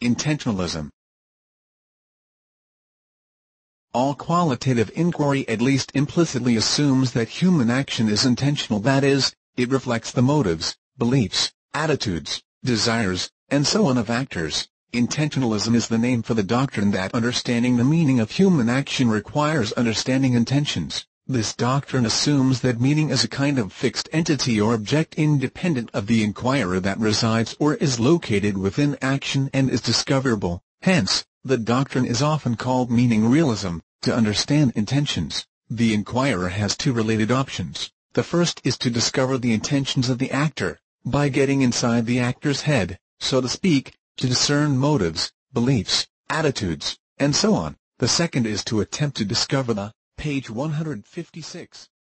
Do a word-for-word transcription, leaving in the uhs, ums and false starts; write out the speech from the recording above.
Intentionalism. All qualitative inquiry at least implicitly assumes that human action is intentional, that is, it reflects the motives, beliefs, attitudes, desires, and so on of actors. Intentionalism is the name for the doctrine that understanding the meaning of human action requires understanding intentions. This doctrine assumes that meaning is a kind of fixed entity or object independent of the inquirer that resides or is located within action and is discoverable. Hence, the doctrine is often called meaning realism. To understand intentions, the inquirer has two related options. The first is to discover the intentions of the actor, by getting inside the actor's head, so to speak, to discern motives, beliefs, attitudes, and so on. The second is to attempt to discover the, page one hundred fifty-six,